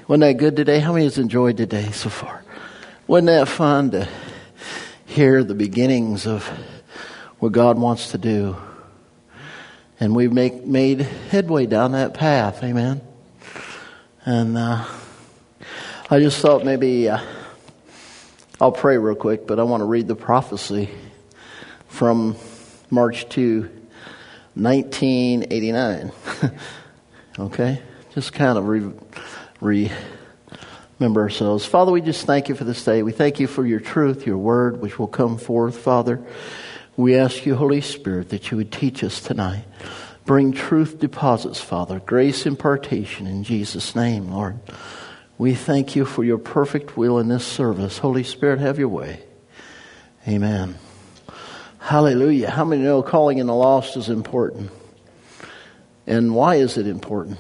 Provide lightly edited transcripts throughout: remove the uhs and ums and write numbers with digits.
Wasn't that good today? How many has enjoyed today so far? Wasn't that fun to hear the beginnings of what God wants to do? And we've made headway down that path. Amen. And I just thought maybe I'll pray real quick, but I want to read the prophecy from March 2, 1989. Okay? Just kind of remember ourselves. Father, we just thank you for this day. We thank you for your truth, your word, which will come forth, Father. We ask you, Holy Spirit, that you would teach us tonight. Bring truth deposits, Father. Grace impartation in Jesus' name, Lord. We thank you for your perfect will in this service. Holy Spirit, have your way. Amen. Hallelujah. How many know calling in the lost is important? And why is it important?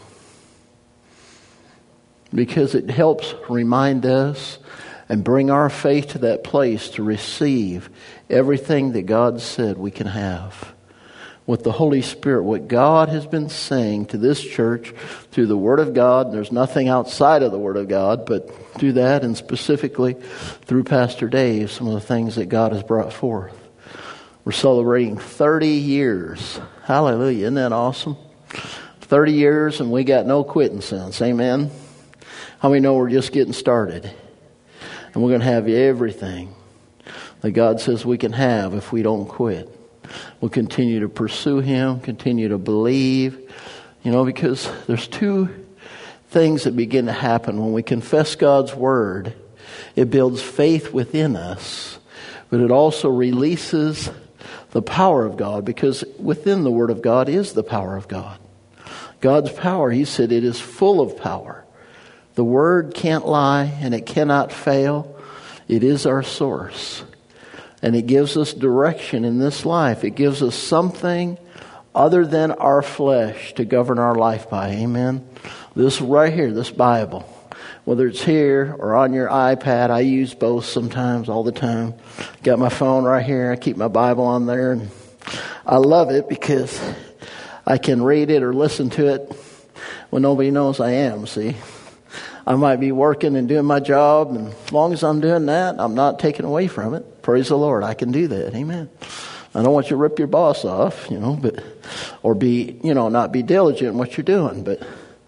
Because it helps remind us and bring our faith to that place to receive everything that God said we can have. With the Holy Spirit, what God has been saying to this church through the Word of God. There's nothing outside of the Word of God, but through that and specifically through Pastor Dave, some of the things that God has brought forth. We're celebrating 30 years. Hallelujah. Isn't that awesome? 30 years and we got no quitting since. Amen. How many know we're just getting started? And we're going to have everything that God says we can have if we don't quit. We'll continue to pursue Him, continue to believe, because there's two things that begin to happen when we confess God's Word. It builds faith within us, but it also releases the power of God, because within the Word of God is the power of God. God's power, He said, it is full of power. The Word can't lie and it cannot fail. It is our source. And it gives us direction in this life. It gives us something other than our flesh to govern our life by. Amen. This right here, this Bible, whether it's here or on your iPad, I use both sometimes, all the time. Got my phone right here. I keep my Bible on there. And I love it because I can read it or listen to it when nobody knows I am, see. I might be working and doing my job, and as long as I'm doing that, I'm not taken away from it. Praise the Lord, I can do that. Amen. I don't want you to rip your boss off, or be, not be diligent in what you're doing. But,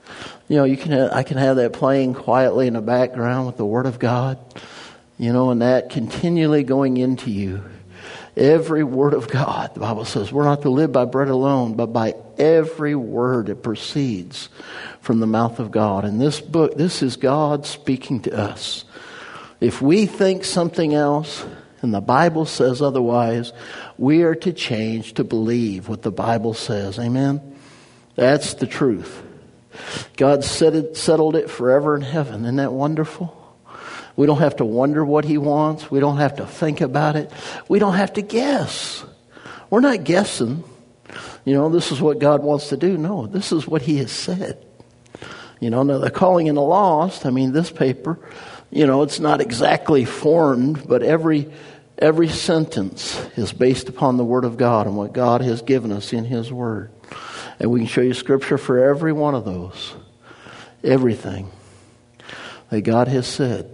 I can have that playing quietly in the background with the Word of God, and that continually going into you. Every word of God, the Bible says, we're not to live by bread alone, but by every word that proceeds from the mouth of God. And this book, this is God speaking to us. If we think something else, and the Bible says otherwise, we are to change to believe what the Bible says. Amen? That's the truth. God settled it forever in heaven. Isn't that wonderful? We don't have to wonder what He wants. We don't have to think about it. We don't have to guess. We're not guessing. This is what God wants to do. No, this is what He has said. Now the calling in the lost, this paper, it's not exactly formed, but every sentence is based upon the Word of God and what God has given us in His Word. And we can show you Scripture for every one of those. Everything that God has said.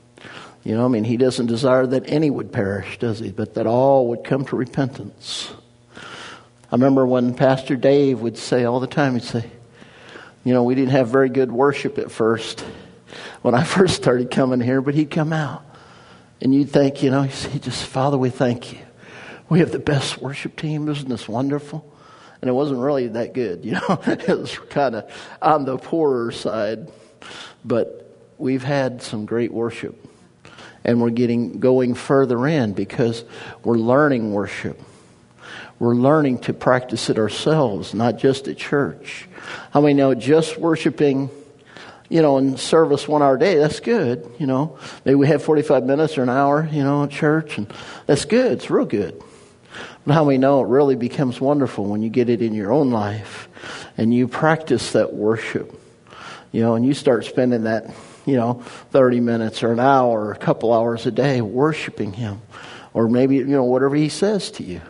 He doesn't desire that any would perish, does He? But that all would come to repentance. I remember when Pastor Dave would say all the time, he'd say, we didn't have very good worship at first when I first started coming here, but he'd come out. And you'd think, he'd just, Father, we thank you. We have the best worship team. Isn't this wonderful? And it wasn't really that good, It was kind of on the poorer side. But we've had some great worship. And we're going further in because we're learning worship. We're learning to practice it ourselves, not just at church. How many know just worshiping, in service 1 hour a day, that's good, Maybe we have 45 minutes or an hour, at church, and that's good. It's real good. But how many know it really becomes wonderful when you get it in your own life and you practice that worship, and you start spending that 30 minutes or an hour or a couple hours a day worshiping Him. Or maybe, whatever He says to you,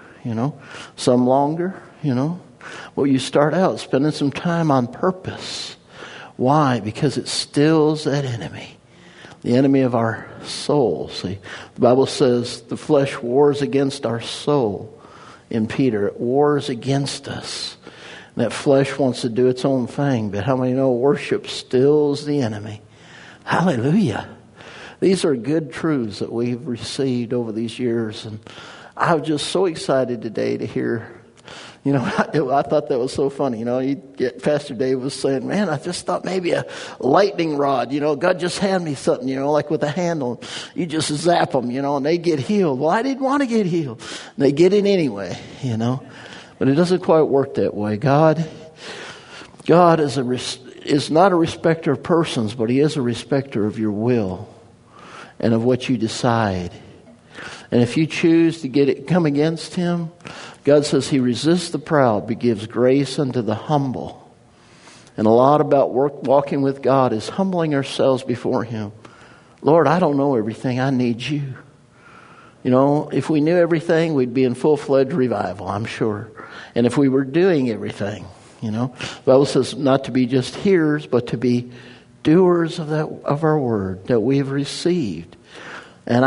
Some longer, Well, you start out spending some time on purpose Why? Because it stills that enemy. The enemy of our soul. See, the Bible says the flesh wars against our soul. In Peter, it wars against us. And that flesh wants to do its own thing. But how many know worship stills the enemy? Hallelujah. These are good truths that we've received over these years. And I was just so excited today to hear. I thought that was so funny. Pastor Dave was saying, man, I just thought maybe a lightning rod, God just hand me something, like with a handle. You just zap them, and they get healed. Well, I didn't want to get healed. And they get it anyway, But it doesn't quite work that way. God is not a respecter of persons, but He is a respecter of your will and of what you decide. And if you choose to come against Him, God says He resists the proud, but gives grace unto the humble. And a lot about walking with God is humbling ourselves before Him. Lord, I don't know everything. I need You. If we knew everything, we'd be in full-fledged revival, I'm sure. And if we were doing everything, the Bible says not to be just hearers, but to be doers of our word that we've received. And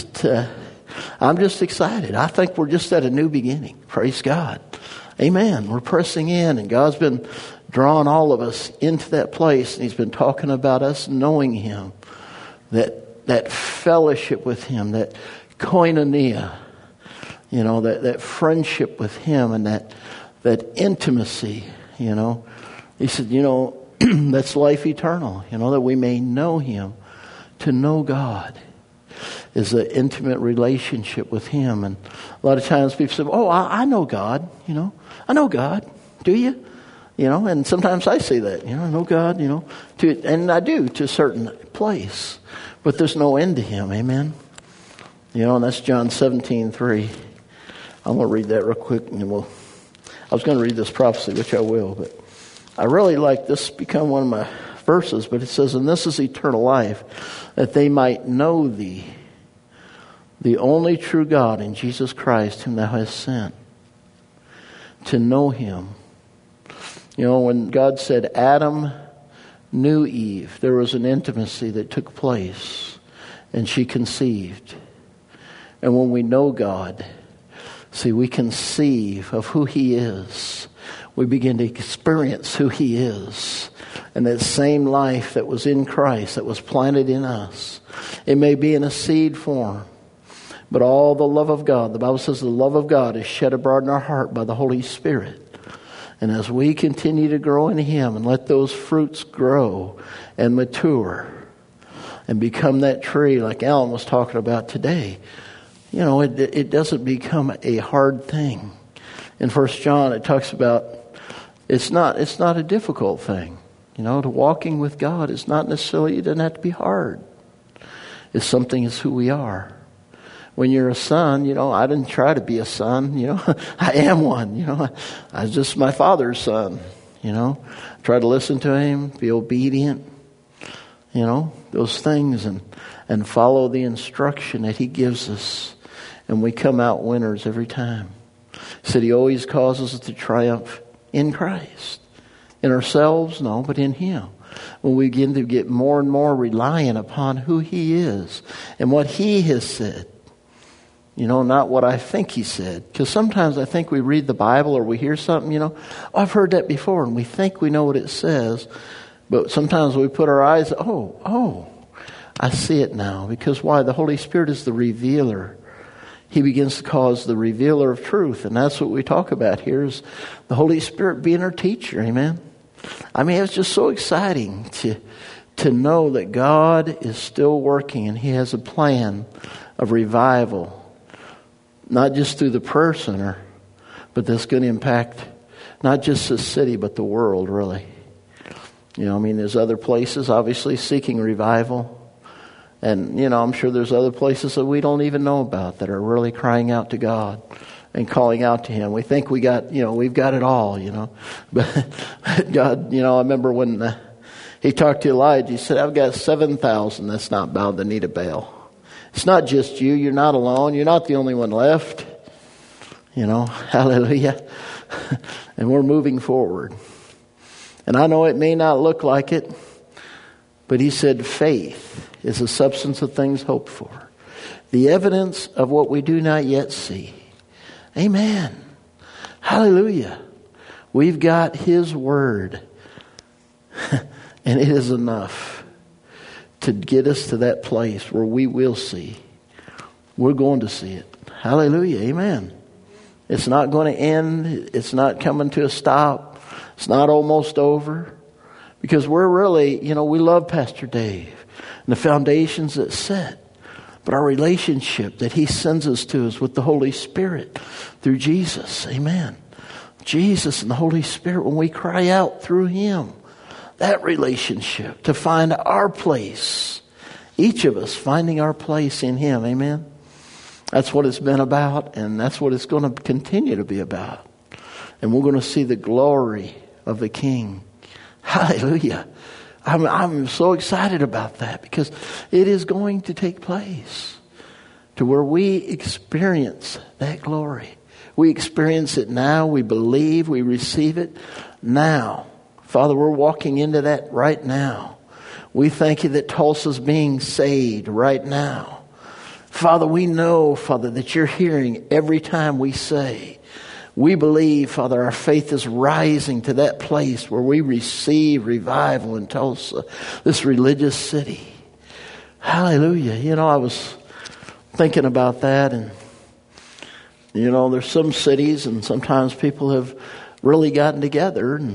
I'm just excited. I think we're just at a new beginning. Praise God. Amen. We're pressing in, and God's been drawing all of us into that place, and He's been talking about us knowing Him, that fellowship with Him, that koinonia, that friendship with Him, and that intimacy, He said, that's life eternal, that we may know Him. To know God is an intimate relationship with Him. And a lot of times people say, oh, I know God, I know God. Do you? And sometimes I say that, I know God, and I do to a certain place. But there's no end to Him, amen? And that's John 17:3. I'm going to read that real quick, and I was going to read this prophecy, which I will, but I really like this become one of my verses, but it says, and this is eternal life, that they might know Thee, the only true God, in Jesus Christ, whom Thou hast sent. To know Him. When God said Adam knew Eve, there was an intimacy that took place, and she conceived. And when we know God, we conceive of who He is. We begin to experience who He is. And that same life that was in Christ, that was planted in us. It may be in a seed form, but all the love of God, the Bible says the love of God is shed abroad in our heart by the Holy Spirit. And as we continue to grow in Him and let those fruits grow and mature and become that tree like Alan was talking about today, it doesn't become a hard thing. In 1 John, it talks about it's not a difficult thing. To walking with God is not necessarily, it doesn't have to be hard. It's something, it's who we are. When you're a son, I didn't try to be a son, I am one, I was just my father's son, try to listen to him, be obedient, those things and follow the instruction that He gives us. And we come out winners every time. He said He always causes us to triumph in Christ. In ourselves, no, but in Him. When we begin to get more and more reliant upon who He is and what He has said. Not what I think He said. Because sometimes I think we read the Bible or we hear something, I've heard that before, and we think we know what it says. But sometimes we put our eyes, I see it now. Because why? The Holy Spirit is the revealer. He begins to cause the revealer of truth. And that's what we talk about here is the Holy Spirit being our teacher. Amen. It's just so exciting to know that God is still working and He has a plan of revival. Not just through the prayer center, but that's going to impact not just the city, but the world, really. There's other places, obviously, seeking revival. And, I'm sure there's other places that we don't even know about that are really crying out to God and calling out to Him. We think we've got it all, But God, I remember when He talked to Elijah, He said, I've got 7,000 that's not bowed the knee to Baal. It's not just you. You're not alone. You're not the only one left. Hallelujah. And we're moving forward. And I know it may not look like it, but he said faith is the substance of things hoped for, the evidence of what we do not yet see. Amen. Hallelujah. We've got his word, and it is enough to get us to that place where we will see. We're going to see it. Hallelujah. Amen. It's not going to end. It's not coming to a stop. It's not almost over. Because we're really, we love Pastor Dave and the foundations that's set. But our relationship that he sends us to is with the Holy Spirit through Jesus. Amen. Jesus and the Holy Spirit, when we cry out through him, that relationship to find our place. Each of us finding our place in him. Amen. That's what it's been about, and that's what it's going to continue to be about. And we're going to see the glory of the King. Hallelujah. I'm so excited about that because it is going to take place to where we experience that glory. We experience it now. We believe. We receive it now. Father, we're walking into that right now. We thank you that Tulsa's being saved right now. Father, we know, Father, that you're hearing every time we say. We believe, Father, our faith is rising to that place where we receive revival in Tulsa, this religious city. Hallelujah. I was thinking about that, and, there's some cities, and sometimes people have really gotten together and,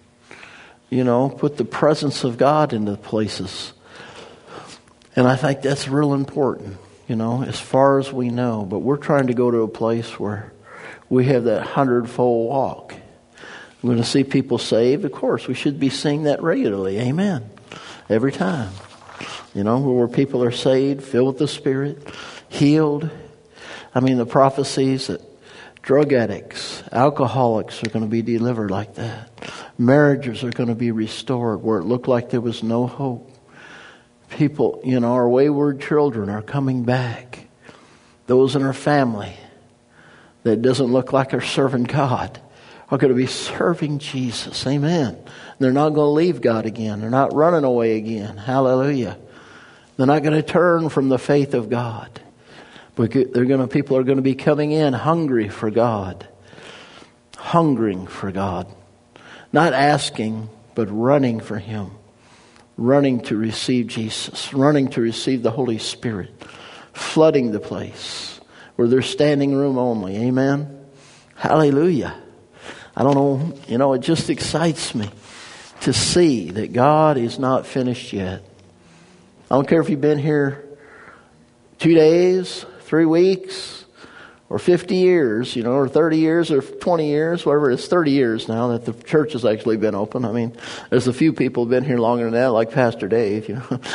put the presence of God into places. And I think that's real important, as far as we know. But we're trying to go to a place where we have that 100-fold walk. We're going to see people saved. Of course, we should be seeing that regularly. Amen. Every time. Where people are saved, filled with the Spirit, healed. The prophecies that drug addicts, alcoholics are going to be delivered like that. Marriages are going to be restored where it looked like there was no hope. People, our wayward children are coming back. Those in our family that doesn't look like they're serving God are going to be serving Jesus. Amen. They're not going to leave God again. They're not running away again. Hallelujah. They're not going to turn from the faith of God. But people are going to be coming in hungry for God. Hungering for God. Not asking, but running for him. Running to receive Jesus. Running to receive the Holy Spirit. Flooding the place where there's standing room only. Amen. Hallelujah. I don't know, it just excites me to see that God is not finished yet. I don't care if you've been here 2 days, 3 weeks, or 50 years, or 30 years, or 20 years, whatever. It's 30 years now that the church has actually been open. There's a few people who've been here longer than that, like Pastor Dave,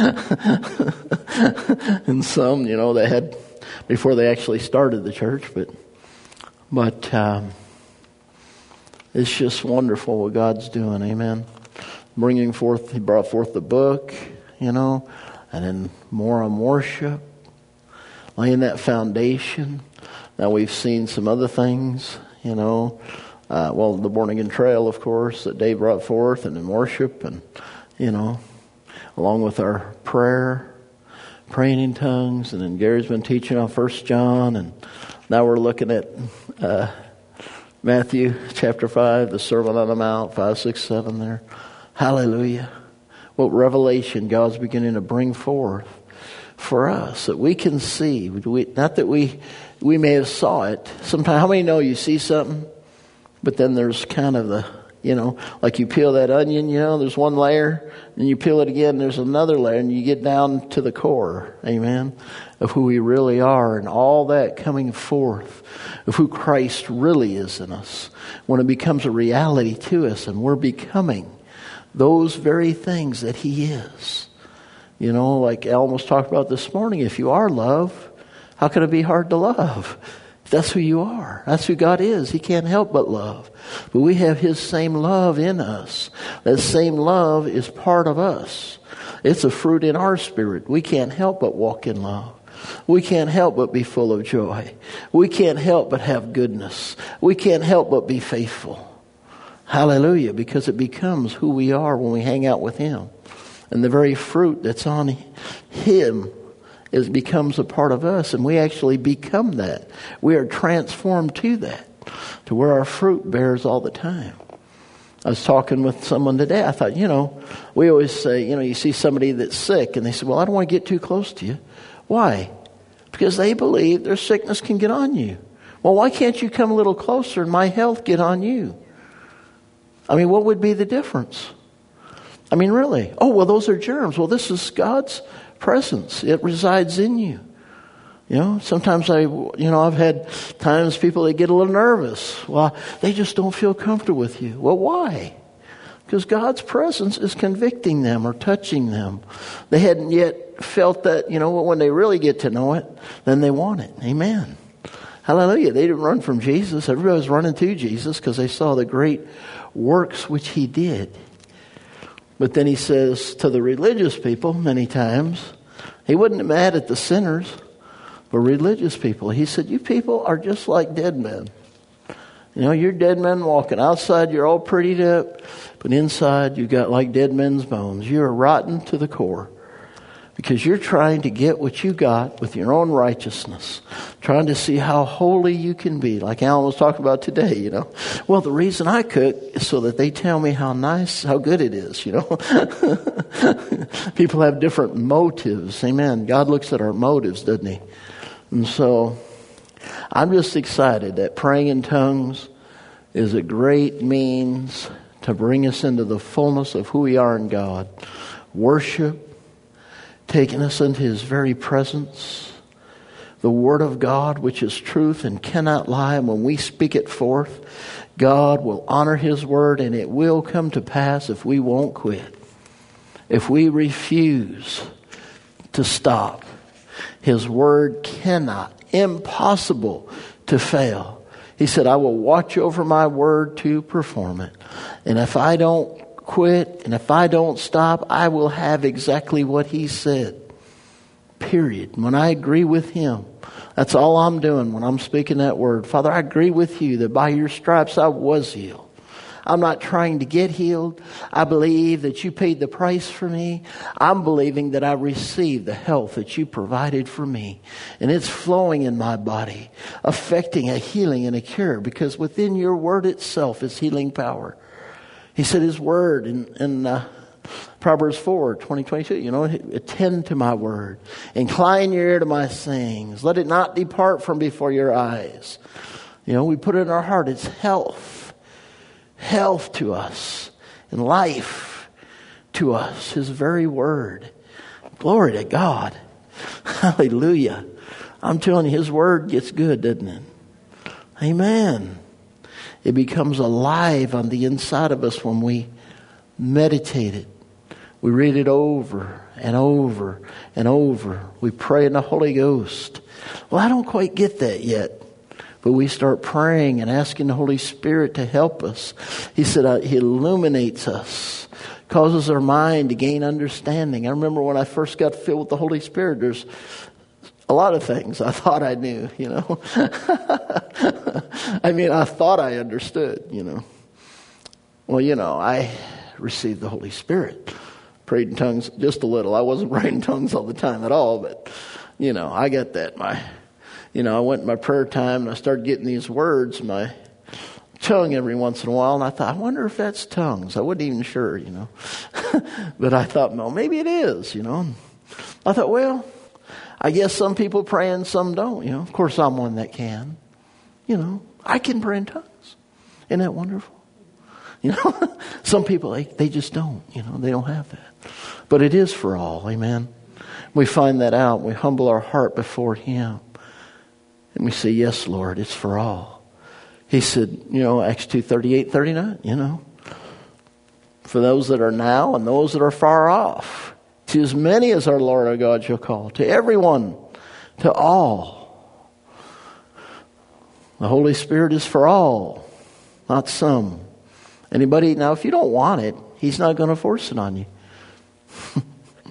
and some, they had before they actually started the church, but it's just wonderful what God's doing. Amen. He brought forth the book, and then more on worship, laying that foundation. Now we've seen some other things, the Born Again Trail, of course, that Dave brought forth, and in worship, and, along with our praying in tongues, and then Gary's been teaching on 1 John, and now we're looking at Matthew chapter 5, the Sermon on the Mount, 5, 6, 7 there. Hallelujah. What revelation God's beginning to bring forth for us that we can see. Not that we may have saw it. Sometimes, how many know you see something, but then there's kind of the, like you peel that onion, there's one layer, and you peel it again, there's another layer, and you get down to the core, amen, of who we really are, and all that coming forth of who Christ really is in us. When it becomes a reality to us, and we're becoming those very things that he is. Like Alan was talking about this morning, if you are love, how can it be hard to love? That's who you are. That's who God is. He can't help but love. But we have his same love in us. That same love is part of us. It's a fruit in our spirit. We can't help but walk in love. We can't help but be full of joy. We can't help but have goodness. We can't help but be faithful. Hallelujah. Because it becomes who we are when we hang out with Him. And the very fruit that's on Him becomes a part of us. And we actually become that. We are transformed to that. To where our fruit bears all the time. I was talking with someone today. I thought, we always say, you see somebody that's sick. And they say, well, I don't want to get too close to you. Why? Because they believe their sickness can get on you. Well, why can't you come a little closer and my health get on you? I mean, what would be the difference? I mean, really? Oh, well, those are germs. Well, this is God's presence. It resides in you. Sometimes I've had times people, they get a little nervous. Well, they just don't feel comfortable with you. Well, why? Because God's presence is convicting them or touching them. They hadn't yet felt that, when they really get to know it, then they want it. Amen. Hallelujah. They didn't run from Jesus. Everybody was running to Jesus because they saw the great works which He did. But then He says to the religious people many times, He wasn't mad at the sinners, but religious people. He said, you people are just like dead men. You're dead men walking. Outside, you're all prettied up, but inside, you got like dead men's bones. You're rotten to the core because you're trying to get what you got with your own righteousness, trying to see how holy you can be, like Alan was talking about today, Well, the reason I cook is so that they tell me how nice, how good it is, People have different motives. Amen. God looks at our motives, doesn't He? And so I'm just excited that praying in tongues is a great means to bring us into the fullness of who we are in God. Worship, taking us into His very presence. The Word of God, which is truth and cannot lie. And when we speak it forth, God will honor His Word, and it will come to pass if we won't quit. If we refuse to stop. His Word cannot, impossible to fail. He said, I will watch over my Word to perform it. And if I don't quit, and if I don't stop, I will have exactly what He said. Period. When I agree with Him, that's all I'm doing when I'm speaking that word. Father, I agree with You that by Your stripes I was healed. I'm not trying to get healed. I believe that You paid the price for me. I'm believing that I received the health that You provided for me. And it's flowing in my body, affecting a healing and a cure, because within Your Word itself is healing power. He said His Word in Proverbs 4:20-22, attend to My word. Incline your ear to My sayings. Let it not depart from before your eyes. We put it in our heart. It's health. Health to us and life to us. His very word. Glory to God. Hallelujah. I'm telling you, His word gets good, doesn't it? Amen. It becomes alive on the inside of us when we meditate it. We read it over and over and over. We pray in the Holy Ghost. Well, I don't quite get that yet. But we start praying and asking the Holy Spirit to help us. He said He illuminates us, causes our mind to gain understanding. I remember when I first got filled with the Holy Spirit, there's a lot of things I thought I knew, I mean, I thought I understood, Well, I received the Holy Spirit. Prayed in tongues just a little. I wasn't praying in tongues all the time at all, but, I got that. I went in my prayer time and I started getting these words in my tongue every once in a while. And I thought, I wonder if that's tongues. I wasn't even sure, But I thought, no, maybe it is, I thought, well, I guess some people pray and some don't, Of course, I'm one that can. I can pray in tongues. Isn't that wonderful? Some people, they just don't, they don't have that. But it is for all, amen. We find that out. We humble our heart before Him. And we say, yes, Lord, it's for all. He said, Acts 2:38-39, for those that are now and those that are far off, to as many as our Lord our God shall call, to everyone, to all. The Holy Spirit is for all, not some. Anybody, now if you don't want it, He's not going to force it on you.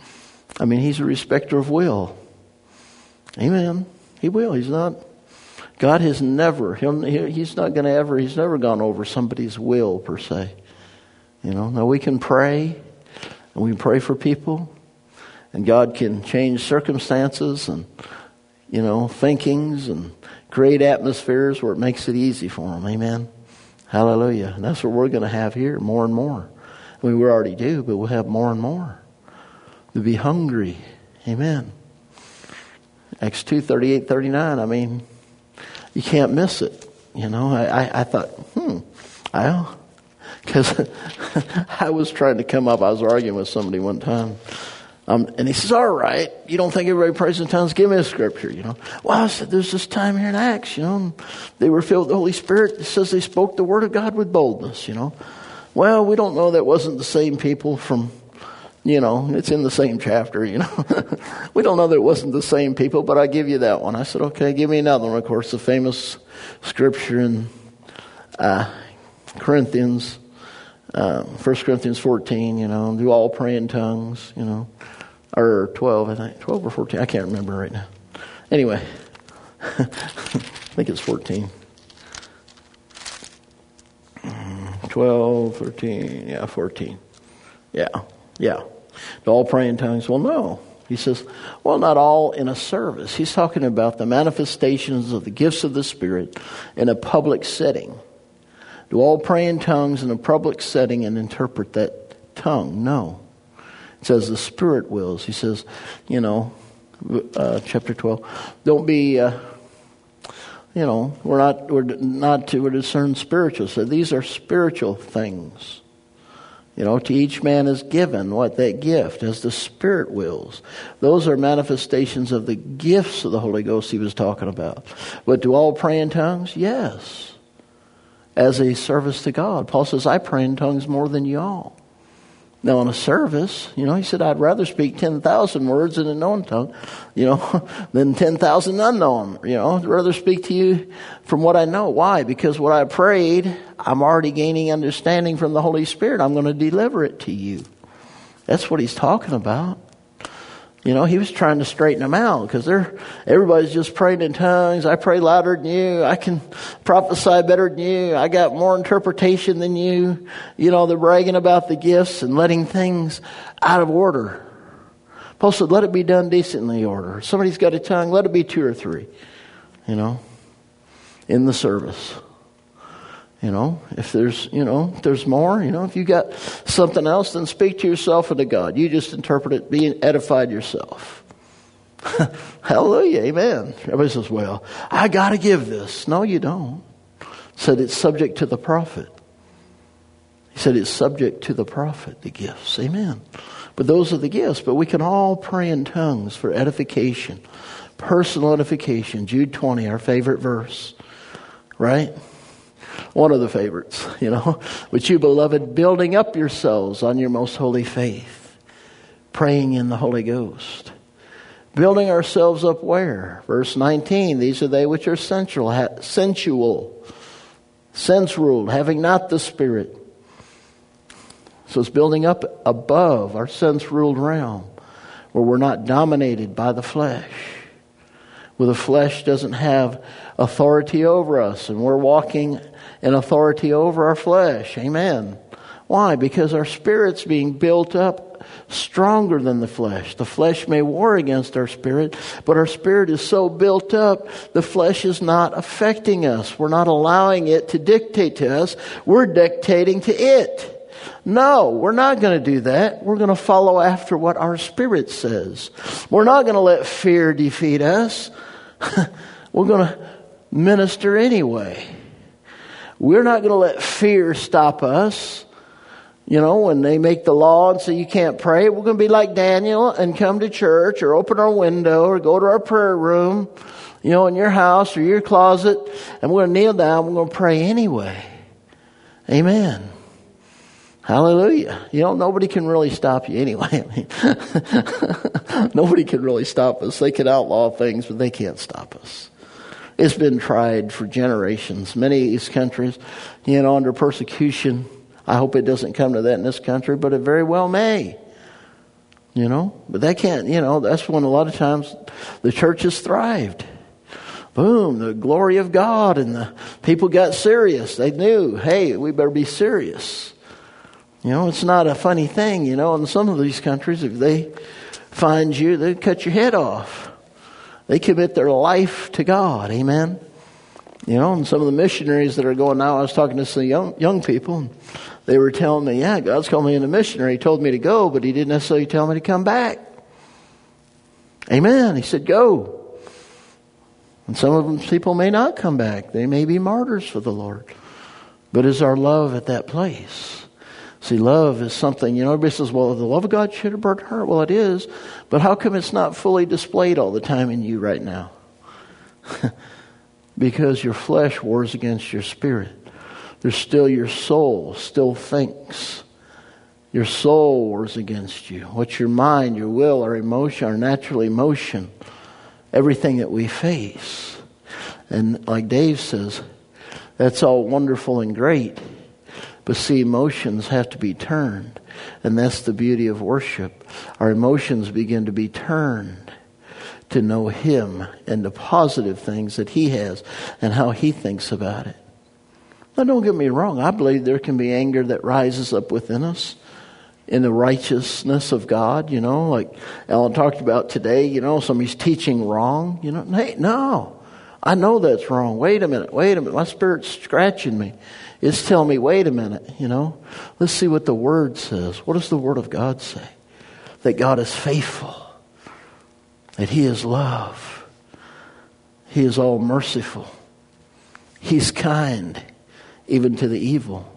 I mean, He's a respecter of will. Amen. He will. He's God has never, he's never gone over somebody's will per se. Now we can pray, and we can pray for people, and God can change circumstances and, thinkings and create atmospheres where it makes it easy for them. Amen. Hallelujah. And that's what we're going to have here more and more. We already do, but we'll have more and more. To be hungry. Amen. Acts 2:38, 39. You can't miss it. I thought, because I was trying to come up. I was arguing with somebody one time. And he says, all right, you don't think everybody prays in tongues? Give me a scripture, Well, I said, there's this time here in Acts, and they were filled with the Holy Spirit. It says they spoke the word of God with boldness, Well, we don't know that wasn't the same people from, it's in the same chapter, We don't know that it wasn't the same people, but I give you that one. I said, okay, give me another one. Of course, the famous scripture in Corinthians, 1 Corinthians 14, do all pray in tongues, or 12, I think, 12 or 14, I can't remember right now. Anyway, I think it's 14. 12, 13, 14. Yeah. Do all pray in tongues? Well, no. He says, well, not all in a service. He's talking about the manifestations of the gifts of the Spirit in a public setting. Do all pray in tongues in a public setting and interpret that tongue? No. It says the Spirit wills. He says, chapter 12, don't be, we're to discern spiritual. So these are spiritual things. To each man is given that gift as the Spirit wills. Those are manifestations of the gifts of the Holy Ghost he was talking about. But do all pray in tongues? Yes. As a service to God. Paul says, I pray in tongues more than you all. Now in a service, he said, I'd rather speak 10,000 words in a known tongue, than 10,000 unknown. I'd rather speak to you from what I know. Why? Because what I prayed, I'm already gaining understanding from the Holy Spirit. I'm going to deliver it to you. That's what he's talking about. He was trying to straighten them out because everybody's just praying in tongues. I pray louder than you. I can prophesy better than you. I got more interpretation than you. They're bragging about the gifts and letting things out of order. Paul said, let it be done decently order. If somebody's got a tongue, let it be 2 or 3, in the service. If there's more, if you got something else, then speak to yourself and to God. You just interpret it, be edified yourself. Hallelujah, amen. Everybody says, well, I got to give this. No, you don't. Said it's subject to the prophet. He said it's subject to the prophet, the gifts. Amen. But those are the gifts. But we can all pray in tongues for edification, personal edification. Jude 20, our favorite verse, right? One of the favorites, But you, beloved, building up yourselves on your most holy faith, praying in the Holy Ghost. Building ourselves up where? Verse 19, these are they which are sensual, sense-ruled, having not the Spirit. So it's building up above our sense-ruled realm, where we're not dominated by the flesh. Where the flesh doesn't have authority over us, and we're walking in authority over our flesh. Amen. Why? Because our spirit's being built up stronger than the flesh. The flesh may war against our spirit, but our spirit is so built up, the flesh is not affecting us. We're not allowing it to dictate to us. We're dictating to it. No, we're not going to do that. We're going to follow after what our spirit says. We're not going to let fear defeat us. We're going to minister anyway. We're not going to let fear stop us. When they make the law and say you can't pray, we're going to be like Daniel and come to church or open our window or go to our prayer room, in your house or your closet, and we're going to kneel down. We're going to pray anyway. Amen. Hallelujah. Nobody can really stop you anyway. Nobody can really stop us. They can outlaw things, but they can't stop us. It's been tried for generations. Many of these countries, under persecution. I hope it doesn't come to that in this country, but it very well may. But they can't, that's when a lot of times the church has thrived. boom, the glory of God, and the people got serious. They knew, hey, we better be serious. It's not a funny thing, in some of these countries, if they find you, they cut your head off. They commit their life to God. Amen. And some of the missionaries that are going now, I was talking to some young people, and they were telling me, yeah, God's called me in a missionary. He told me to go, but He didn't necessarily tell me to come back. Amen. He said, go. And some of them people may not come back. They may be martyrs for the Lord. But is our love at that place? See, love is something, everybody says, well, the love of God should have burnt heart. Well, it is. But how come it's not fully displayed all the time in you right now? Because your flesh wars against your spirit. There's still your soul still thinks. Your soul wars against you. What's your mind, your will, our emotion, our natural emotion, everything that we face. And like Dave says, that's all wonderful and great. But see, emotions have to be turned. And that's the beauty of worship. Our emotions begin to be turned to know Him and the positive things that He has and how He thinks about it. Now, don't get me wrong. I believe there can be anger that rises up within us in the righteousness of God. Like Alan talked about today, somebody's teaching wrong. Hey, no, I know that's wrong. Wait a minute. My spirit's scratching me. It's telling me, wait a minute, Let's see what the Word says. What does the Word of God say? That God is faithful. That He is love. He is all merciful. He's kind, even to the evil.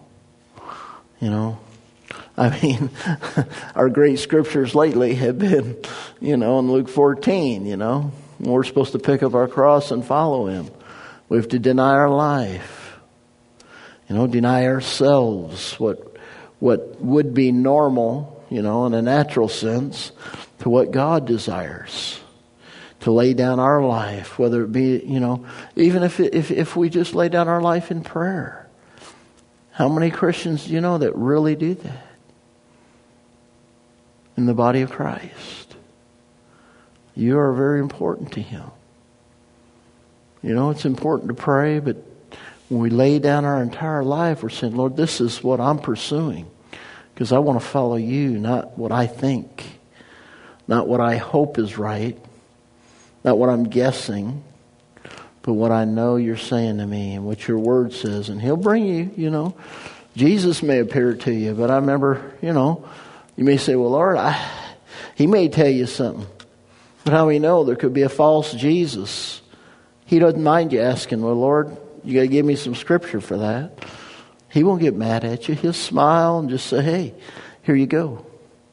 Our great scriptures lately have been, in Luke 14, we're supposed to pick up our cross and follow Him. We have to deny our life. Deny ourselves what would be normal, in a natural sense, to what God desires. To lay down our life, whether it be, even if we just lay down our life in prayer. How many Christians do you know that really do that in the body of Christ? You are very important to Him. It's important to pray, but when we lay down our entire life, we're saying, Lord, this is what I'm pursuing. Because I want to follow You, not what I think. Not what I hope is right. Not what I'm guessing. But what I know You're saying to me and what Your Word says. And He'll bring you, Jesus may appear to you. But I remember, you may say, well, Lord, He may tell you something. But how we know there could be a false Jesus? He doesn't mind you asking, well, Lord, you got to give me some scripture for that. He won't get mad at you. He'll smile and just say, hey, here you go.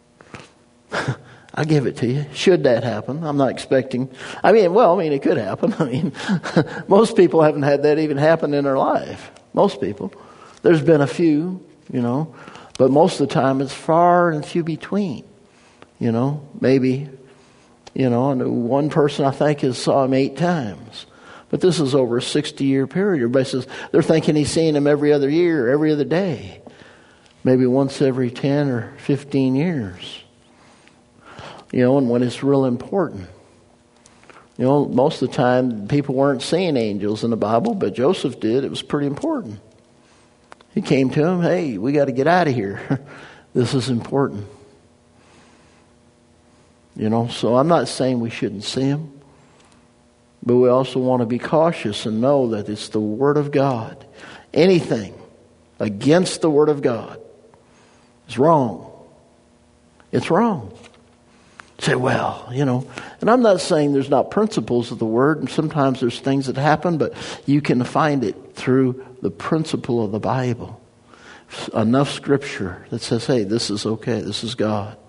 I'll give it to you. Should that happen? I'm not expecting. It could happen. Most people haven't had that even happen in their life. Most people. There's been a few, but most of the time it's far and few between. Maybe, and one person I think saw Him 8 times. But this is over a 60-year period. Everybody says they're thinking He's seeing Him every other year, every other day. Maybe once every 10 or 15 years. And when it's real important. Most of the time people weren't seeing angels in the Bible, but Joseph did. It was pretty important. He came to him, hey, we got to get out of here. This is important. So I'm not saying we shouldn't see Him. But we also want to be cautious and know that it's the Word of God. Anything against the Word of God is wrong. It's wrong. Say, well, and I'm not saying there's not principles of the Word, and sometimes there's things that happen, but you can find it through the principle of the Bible. Enough scripture that says, hey, this is okay, this is God.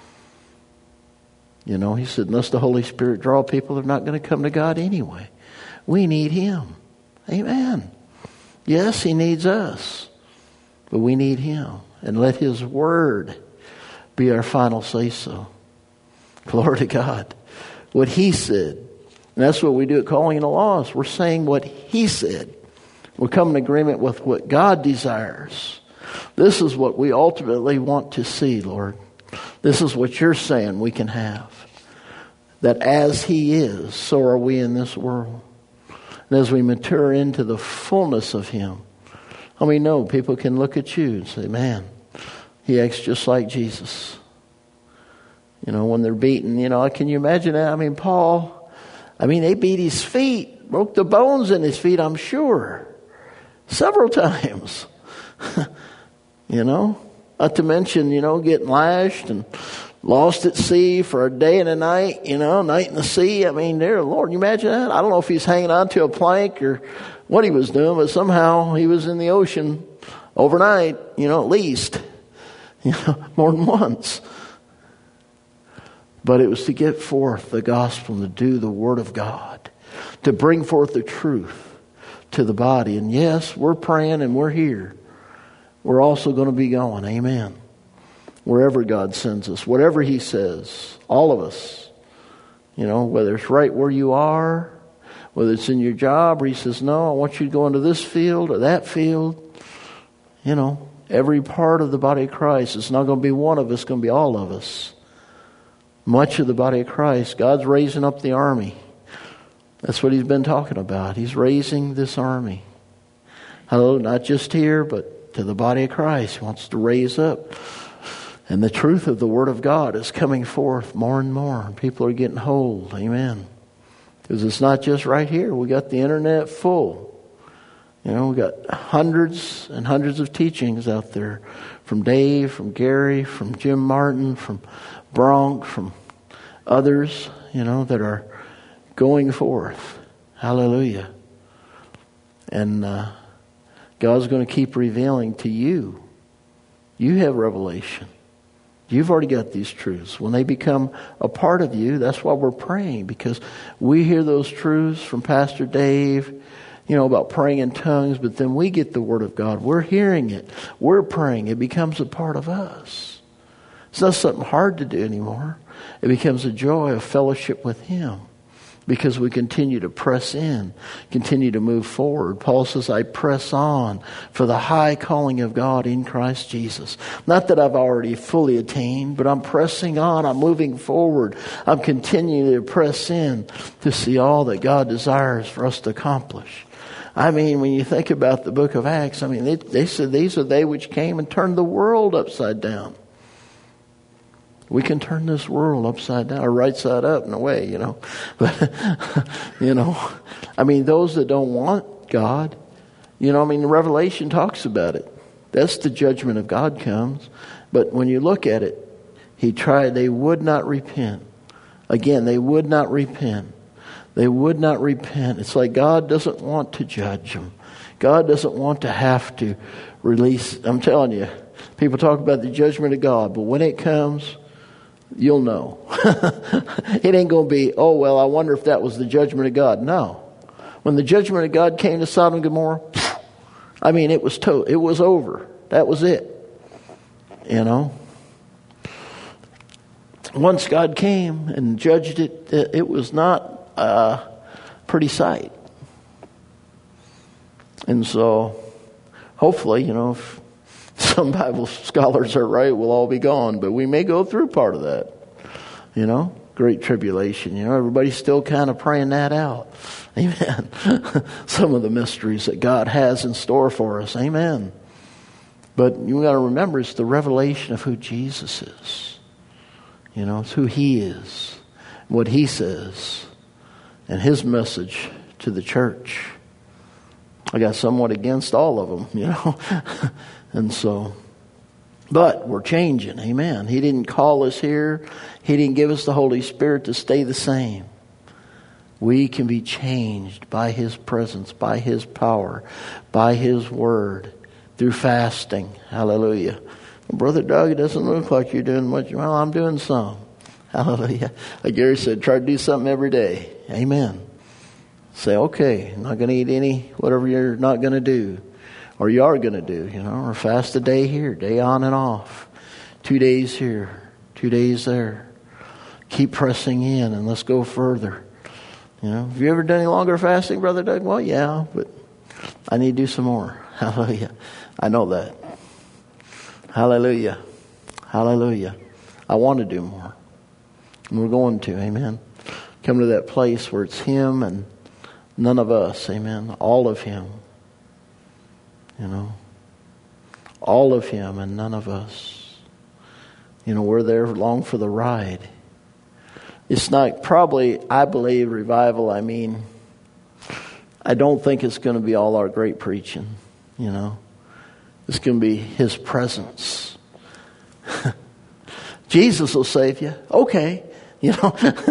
He said, unless the Holy Spirit draw people, they're not going to come to God anyway. We need Him. Amen. Yes, He needs us, but we need Him. And let His Word be our final say-so. Glory to God. What He said. And that's what we do at Calling the Lost. We're saying what He said. We come in agreement with what God desires. This is what we ultimately want to see, Lord. This is what You're saying we can have. That as He is, so are we in this world. And as we mature into the fullness of Him, how many know people can look at you and say, man, he acts just like Jesus. You know, when they're beaten, you know, can you imagine that? I mean, Paul, they beat his feet, broke the bones in his feet, I'm sure, several times. You know, not to mention, you know, getting lashed and lost at sea for a day and a night, you know, night in the sea. I mean, dear Lord, you imagine that? I don't know if he's hanging on to a plank or what he was doing, but somehow he was in the ocean overnight, you know, at least, you know, more than once. But it was to get forth the gospel and to do the Word of God, to bring forth the truth to the body. And yes, we're praying and we're here. We're also going to be going. Amen. Wherever God sends us, whatever He says, all of us, you know, whether it's right where you are, whether it's in your job, or He says, no, I want you to go into this field or that field. You know, every part of the body of Christ. It's not going to be one of us, it's going to be all of us. Much of the body of Christ. God's raising up the army. That's what He's been talking about. He's raising this army. Hello, not just here, but to the body of Christ. He wants to raise up. And the truth of the Word of God is coming forth more and more. People are getting hold. Amen. Because it's not just right here. We got the internet full. You know, we got hundreds and hundreds of teachings out there. From Dave, from Gary, from Jim Martin, from Bronk, from others, you know, that are going forth. Hallelujah. And God's going to keep revealing to you. You have revelation. You've already got these truths. When they become a part of you, that's why we're praying. Because we hear those truths from Pastor Dave, you know, about praying in tongues. But then we get the Word of God. We're hearing it. We're praying. It becomes a part of us. It's not something hard to do anymore. It becomes a joy of fellowship with Him. Because we continue to press in, continue to move forward. Paul says, I press on for the high calling of God in Christ Jesus. Not that I've already fully attained, but I'm pressing on. I'm moving forward. I'm continuing to press in to see all that God desires for us to accomplish. I mean, when you think about the book of Acts, I mean, they said these are they which came and turned the world upside down. We can turn this world upside down, or right side up in a way, you know. But, you know, I mean, those that don't want God, you know, I mean, Revelation talks about it. That's the judgment of God comes. But when you look at it, they would not repent. Again, they would not repent. They would not repent. It's like God doesn't want to judge them. God doesn't want to have to release. I'm telling you, people talk about the judgment of God, but when it comes, you'll know. It ain't going to be, oh, well, I wonder if that was the judgment of God. No. When the judgment of God came to Sodom and Gomorrah, I mean, it was over. That was it. You know? Once God came and judged it, it was not a pretty sight. And so, hopefully, you know, if some Bible scholars are right, we'll all be gone. But we may go through part of that. You know, great tribulation. You know, everybody's still kind of praying that out. Amen. Some of the mysteries that God has in store for us. Amen. But you got to remember, it's the revelation of who Jesus is. You know, it's who He is, what He says, and His message to the church. I got somewhat against all of them, you know. And so, but we're changing. Amen. He didn't call us here. He didn't give us the Holy Spirit to stay the same. We can be changed by His presence, by His power, by His Word, through fasting. Hallelujah. Brother Doug, it doesn't look like you're doing much. Well, I'm doing some. Hallelujah. Like Gary said, try to do something every day. Amen. Say, okay, I'm not going to eat any, whatever you're not going to do. Or you are going to do, you know, or fast a day here, day on and off. 2 days here, 2 days there. Keep pressing in and let's go further. You know, have you ever done any longer fasting, Brother Doug? Well, yeah, but I need to do some more. Hallelujah. I know that. Hallelujah. Hallelujah. I want to do more. And we're going to, amen. Come to that place where it's Him and None of us, amen. All of Him. You know, all of Him and none of us. You know, we're there along for the ride. It's not probably, I believe, revival. I mean, I don't think it's going to be all our great preaching, you know. It's going to be His presence. Jesus will save you. Okay. You know,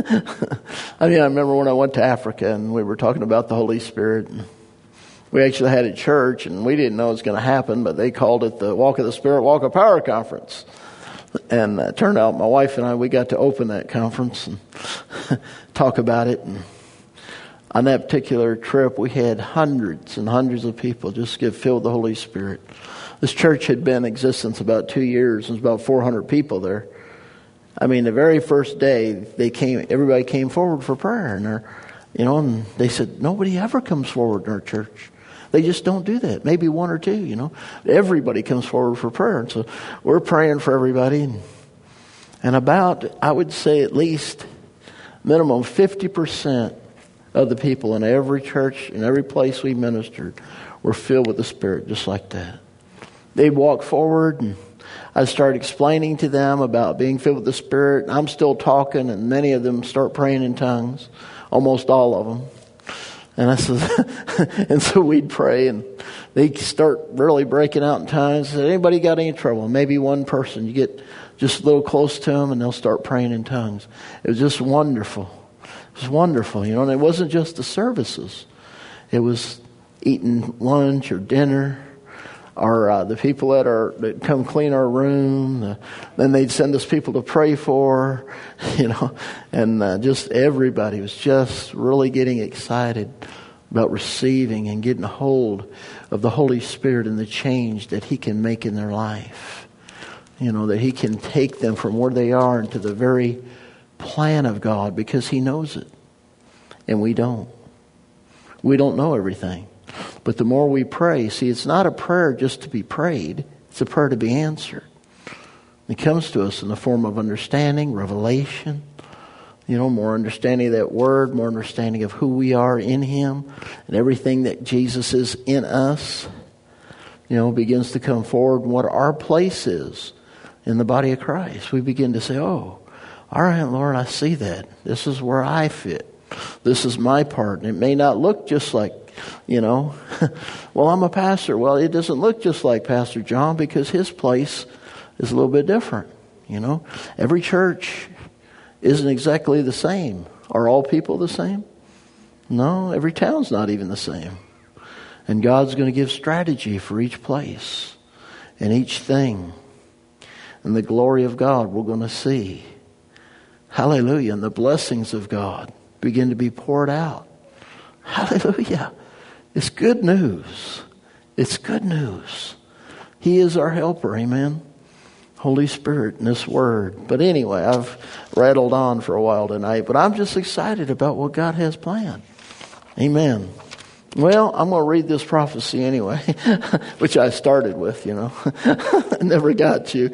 I mean, I remember when I went to Africa and we were talking about the Holy Spirit. And we actually had a church and we didn't know it was going to happen, but they called it the Walk of the Spirit, Walk of Power Conference. And it turned out my wife and I, we got to open that conference and talk about it. And on that particular trip, we had hundreds and hundreds of people just get filled with the Holy Spirit. This church had been in existence about 2 years. There's about 400 people there. I mean, the very first day everybody came forward for prayer, and they said nobody ever comes forward in our church. They just don't do that. Maybe one or two, you know. Everybody comes forward for prayer, and so we're praying for everybody. And about, I would say, at least minimum 50% of the people in every church, in every place we ministered, were filled with the Spirit, just like that. They'd walk forward and I started explaining to them about being filled with the Spirit. I'm still talking, and many of them start praying in tongues, almost all of them. And I said, and so we'd pray, and they start really breaking out in tongues. I said, anybody got any trouble? Maybe one person, you get just a little close to them, and they'll start praying in tongues. It was just wonderful. It was wonderful, you know. And it wasn't just the services; it was eating lunch or dinner. Or the people that come clean our room, then they'd send us people to pray for, you know, and just everybody was just really getting excited about receiving and getting a hold of the Holy Spirit and the change that He can make in their life. You know, that He can take them from where they are into the very plan of God, because He knows it. And we don't. We don't know everything. But the more we pray, see, it's not a prayer just to be prayed. It's a prayer to be answered. It comes to us in the form of understanding, revelation, you know, more understanding of that Word, more understanding of who we are in Him, and everything that Jesus is in us, you know, begins to come forward, and what our place is in the body of Christ. We begin to say, oh, all right, Lord, I see that. This is where I fit. This is my part. And it may not look just like, you know, well, I'm a pastor. Well, it doesn't look just like Pastor John, because his place is a little bit different, you know. Every church isn't exactly the same. Are all people the same? No, every town's not even the same. And God's going to give strategy for each place and each thing. And the glory of God we're going to see. Hallelujah. And the blessings of God begin to be poured out. Hallelujah. It's good news. It's good news. He is our helper. Amen. Holy Spirit in this Word. But anyway, I've rattled on for a while tonight, but I'm just excited about what God has planned. Amen. Well, I'm going to read this prophecy anyway, which I started with, you know. I never got to.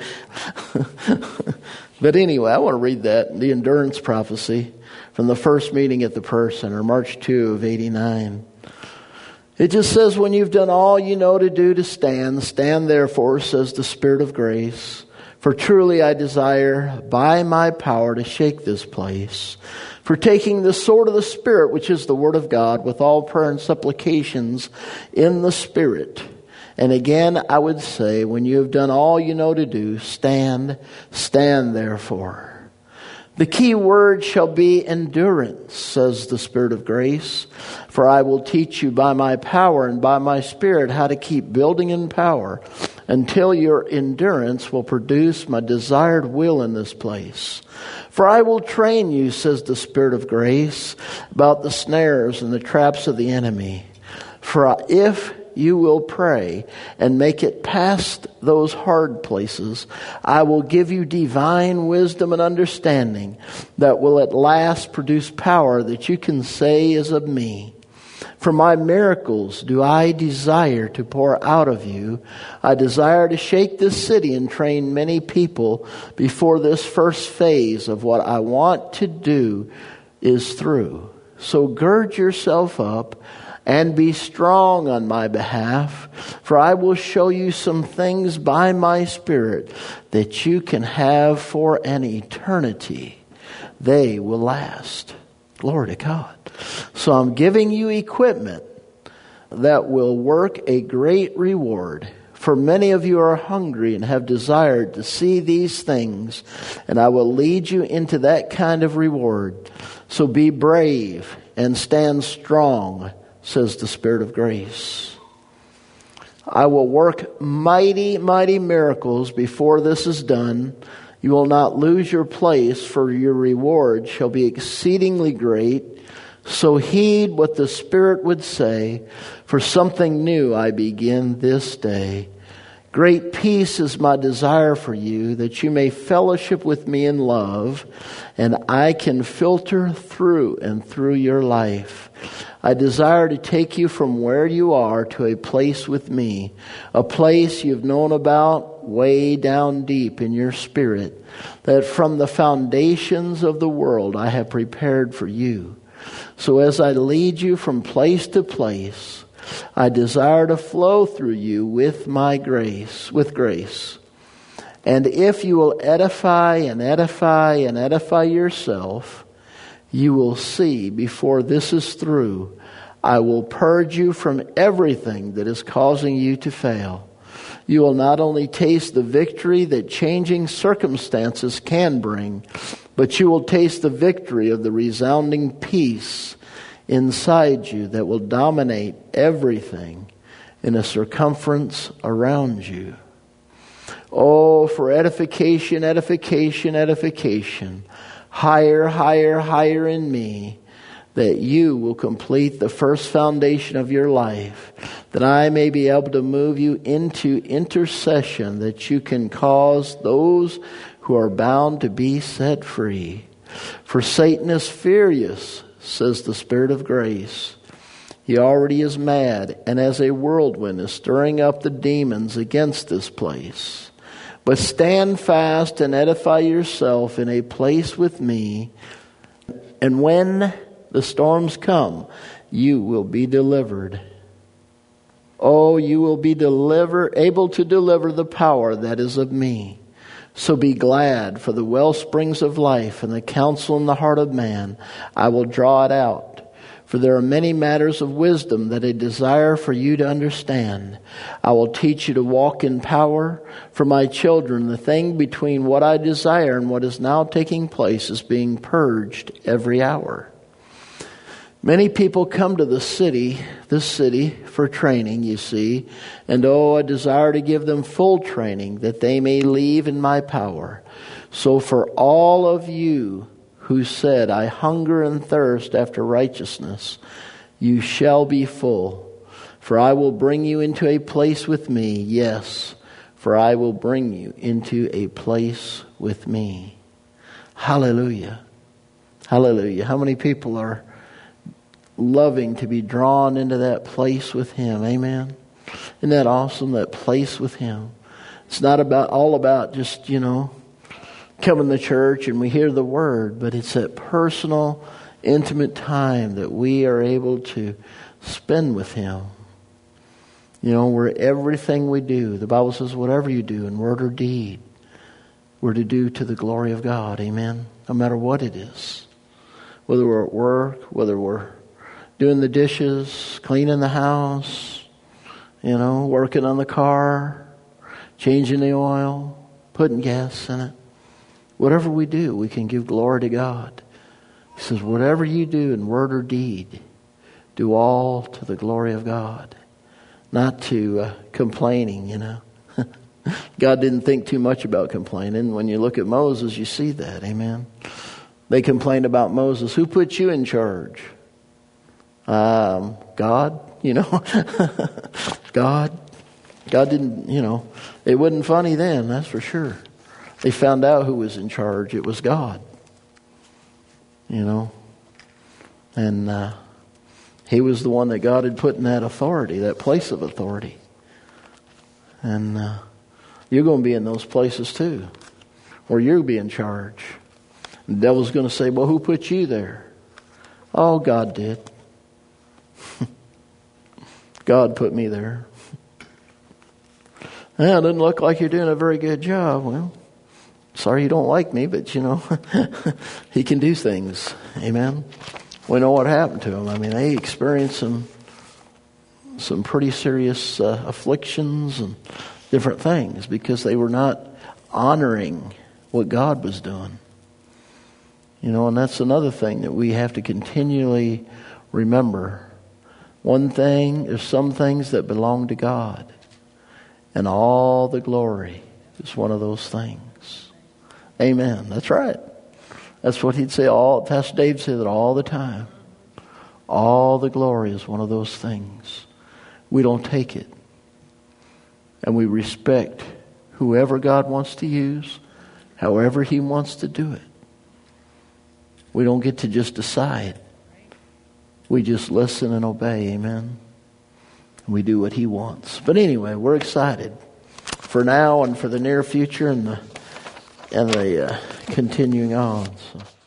But anyway, I want to read that, the endurance prophecy from the first meeting at the Prayer Center, March 2 of 89. It just says, when you've done all you know to do to stand, stand therefore, says the Spirit of grace. For truly I desire by my power to shake this place. For taking the sword of the Spirit, which is the Word of God, with all prayer and supplications in the Spirit. And again, I would say, when you have done all you know to do, stand therefore. The key word shall be endurance, says the Spirit of grace. For I will teach you by my power and by my Spirit how to keep building in power until your endurance will produce my desired will in this place. For I will train you, says the Spirit of grace, about the snares and the traps of the enemy. For if you will pray and make it past those hard places, I will give you divine wisdom and understanding that will at last produce power that you can say is of me. For my miracles do I desire to pour out of you. I desire to shake this city and train many people before this first phase of what I want to do is through, So gird yourself up and be strong on my behalf, for I will show you some things by my Spirit that you can have for an eternity. They will last. Glory to God. So I'm giving you equipment that will work a great reward. For many of you are hungry and have desired to see these things, and I will lead you into that kind of reward. So be brave and stand strong, says the Spirit of grace. I will work mighty, mighty miracles before this is done. You will not lose your place, for your reward shall be exceedingly great. So heed what the Spirit would say, for something new I begin this day. Great peace is my desire for you, that you may fellowship with me in love, and I can filter through and through your life. I desire to take you from where you are to a place with me, a place you've known about way down deep in your spirit, that from the foundations of the world I have prepared for you. So as I lead you from place to place, I desire to flow through you with my grace, with grace. And if you will edify and edify and edify yourself, you will see before this is through, I will purge you from everything that is causing you to fail. You will not only taste the victory that changing circumstances can bring, but you will taste the victory of the resounding peace inside you that will dominate everything in a circumference around you. Oh, for edification, edification, edification. Higher, higher, higher in me, that you will complete the first foundation of your life, that I may be able to move you into intercession, that you can cause those who are bound to be set free. For Satan is furious, says the Spirit of grace. He already is mad, and as a whirlwind is stirring up the demons against this place. But stand fast and edify yourself in a place with me, and when the storms come, you will be delivered. Oh, you will be able to deliver the power that is of me. So be glad, for the well springs of life and the counsel in the heart of man, I will draw it out. For there are many matters of wisdom that I desire for you to understand. I will teach you to walk in power. For my children, the thing between what I desire and what is now taking place is being purged every hour. Many people come to this city for training, you see, and I desire to give them full training that they may leave in my power. So for all of you who said, I hunger and thirst after righteousness, you shall be full. For I will bring you into a place with me. Yes, for I will bring you into a place with me. Hallelujah. Hallelujah. How many people are loving to be drawn into that place with Him? Amen. Isn't that awesome? That place with Him. It's not all about just, coming to church and we hear the Word, but it's that personal, intimate time that we are able to spend with Him. Where everything we do, the Bible says, whatever you do in word or deed, we're to do to the glory of God. Amen. No matter what it is. Whether we're at work, whether we're doing the dishes, cleaning the house, working on the car, changing the oil, putting gas in it. Whatever we do, we can give glory to God. He says, whatever you do in word or deed, do all to the glory of God. Not to complaining, God didn't think too much about complaining. When you look at Moses, you see that. Amen. They complained about Moses. Who put you in charge? God, God didn't, it wasn't funny then, that's for sure. They found out who was in charge. It was God. And He was the one that God had put in that authority, that place of authority. And you're going to be in those places too, where you'll be in charge. The devil's going to say, well, who put you there? Oh, God did. God put me there. It doesn't look like you're doing a very good job. Well, sorry you don't like me, but He can do things. Amen. We know what happened to them. I mean, they experienced some pretty serious afflictions and different things because they were not honoring what God was doing. And that's another thing that we have to continually remember. One thing, there's some things that belong to God. And all the glory is one of those things. Amen. That's right. That's what he'd say. Pastor Dave said that all the time. All the glory is one of those things. We don't take it. And we respect whoever God wants to use, however He wants to do it. We don't get to just decide. We just listen and obey. Amen. We do what He wants. But anyway, we're excited for now and for the near future and the continuing on. So.